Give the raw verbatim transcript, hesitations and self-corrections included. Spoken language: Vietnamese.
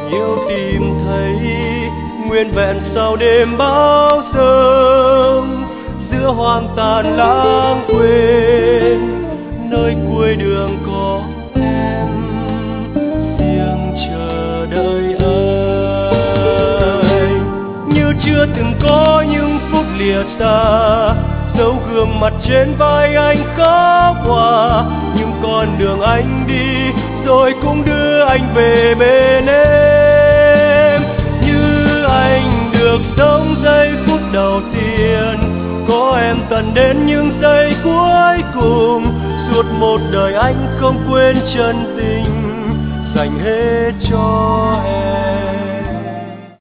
tình yêu tìm thấy nguyên vẹn sau đêm bão giông, giữa hoang tàn lãng quên nơi cuối đường có em riêng chờ đợi anh. Như chưa từng có những phút lìa xa, dấu gương mặt trên vai anh khóc hòa, nhưng con đường anh đi rồi cũng đưa anh về bên em. Như anh được sống giây phút đầu tiên, có em tận đến những giây cuối cùng, suốt một đời anh không quên chân tình dành hết cho em.